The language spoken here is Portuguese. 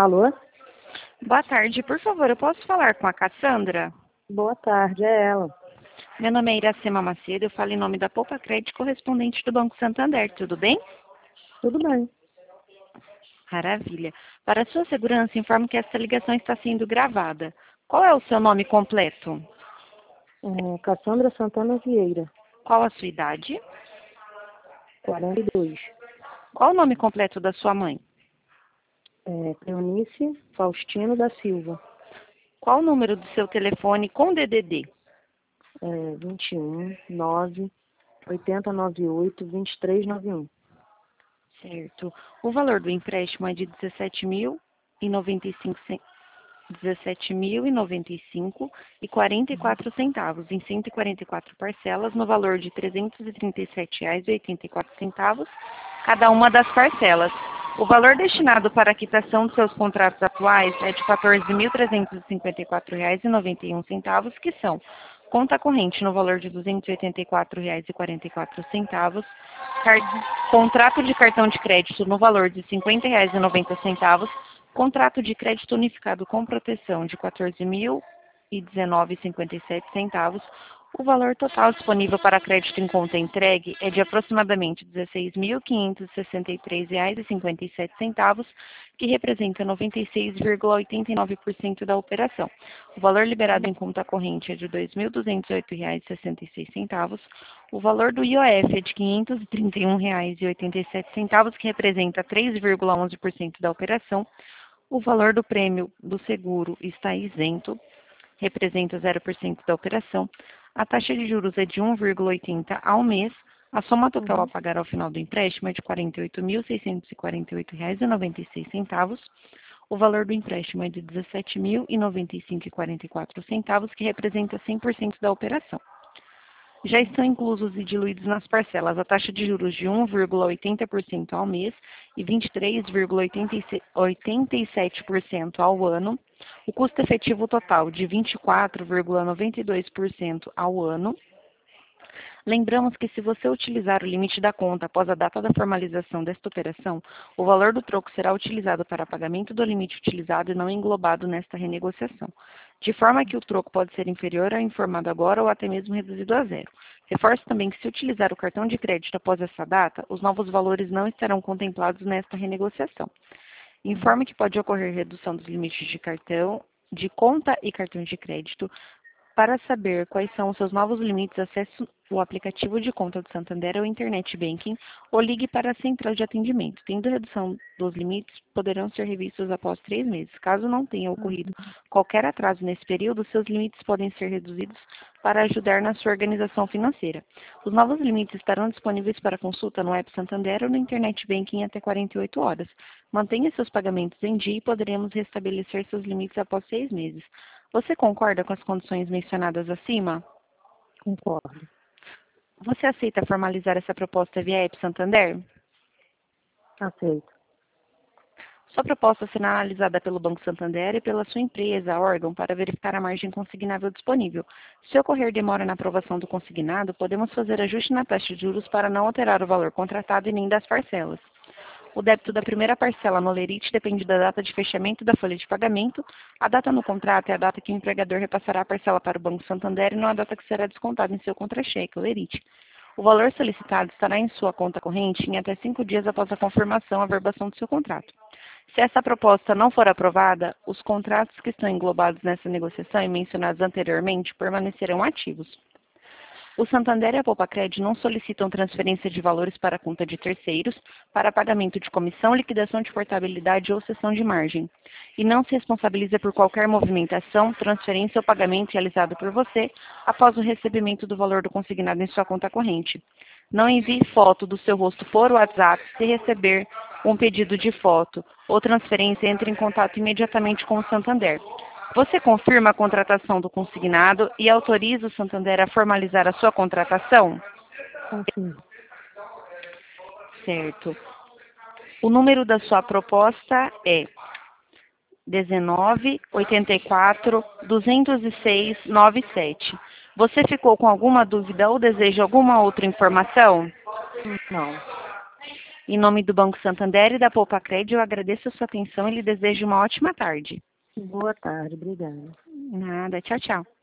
Alô? Boa tarde, por favor, eu posso falar com a Cassandra? Boa tarde, é ela. Meu nome é Iracema Macedo, eu falo em nome da Poupa Crédito, correspondente do Banco Santander, tudo bem? Tudo bem. Maravilha. Para sua segurança, informo que esta ligação está sendo gravada. Qual é o seu nome completo? Cassandra Santana Vieira, Qual a sua idade? 42. Qual o nome completo da sua mãe? Cleonice Faustino da Silva, Qual o número do seu telefone com DDD? 21 9 8098 2391. Certo. O valor do empréstimo é de R$ 17.095,44 em 144 parcelas, no valor de R$ 337,84, cada uma das parcelas. O valor destinado para a quitação dos seus contratos atuais é de R$ 14.354,91, que são conta corrente no valor de R$ 284,44, contrato de cartão de crédito no valor de R$ 50,90, contrato de crédito unificado com proteção de R$ 14.019,57. O valor total disponível para crédito em conta entregue é de aproximadamente R$ 16.563,57, que representa 96,89% da operação. O valor liberado em conta corrente é de R$ 2.208,66. O valor do IOF é de R$ 531,87, que representa 3,11% da operação. O valor do prêmio do seguro está isento, representa 0% da operação. A taxa de juros é de 1,80 ao mês. A soma total a pagar ao final do empréstimo é de R$ 48.648,96. O valor do empréstimo é de R$ 17.095,44, que representa 100% da operação. Já estão inclusos e diluídos nas parcelas a taxa de juros de 1,80% ao mês e 23,87% ao ano, o custo efetivo total de 24,92% ao ano. Lembramos que se você utilizar o limite da conta após a data da formalização desta operação, o valor do troco será utilizado para pagamento do limite utilizado e não englobado nesta renegociação, de forma que o troco pode ser inferior ao informado agora ou até mesmo reduzido a zero. Reforço também que se utilizar o cartão de crédito após essa data, os novos valores não estarão contemplados nesta renegociação. Informe que pode ocorrer redução dos limites de cartão, de conta e cartão de crédito. Para saber quais são os seus novos limites, acesse o aplicativo de conta do Santander ou Internet Banking ou ligue para a central de atendimento. Tendo redução dos limites, poderão ser revistos após 3 meses. Caso não tenha ocorrido qualquer atraso nesse período, seus limites podem ser reduzidos para ajudar na sua organização financeira. Os novos limites estarão disponíveis para consulta no app Santander ou no Internet Banking até 48 horas. Mantenha seus pagamentos em dia e poderemos restabelecer seus limites após 6 meses. Você concorda com as condições mencionadas acima? Concordo. Você aceita formalizar essa proposta via app Santander? Aceito. Sua proposta será analisada pelo Banco Santander e pela sua empresa, órgão, para verificar a margem consignável disponível. Se ocorrer demora na aprovação do consignado, podemos fazer ajuste na taxa de juros para não alterar o valor contratado e nem das parcelas. O débito da primeira parcela no Lerite depende da data de fechamento da folha de pagamento. A data no contrato é a data que o empregador repassará a parcela para o Banco Santander e não a data que será descontada em seu contra-cheque, o Lerite. O valor solicitado estará em sua conta corrente em até 5 dias após a confirmação, averbação do seu contrato. Se essa proposta não for aprovada, os contratos que estão englobados nessa negociação e mencionados anteriormente permanecerão ativos. O Santander e a Poupa Crédito não solicitam transferência de valores para a conta de terceiros, para pagamento de comissão, liquidação de portabilidade ou cessão de margem, e não se responsabiliza por qualquer movimentação, transferência ou pagamento realizado por você após o recebimento do valor do consignado em sua conta corrente. Não envie foto do seu rosto por WhatsApp. Se receber um pedido de foto ou transferência, entre em contato imediatamente com o Santander. Você confirma a contratação do consignado e autoriza o Santander a formalizar a sua contratação? Confirmo. Certo. O número da sua proposta é 19 84 206 97. Você ficou com alguma dúvida ou deseja alguma outra informação? Não. Em nome do Banco Santander e da Poupa Crédito, eu agradeço a sua atenção e lhe desejo uma ótima tarde. Boa tarde, obrigada. Nada, tchau, tchau.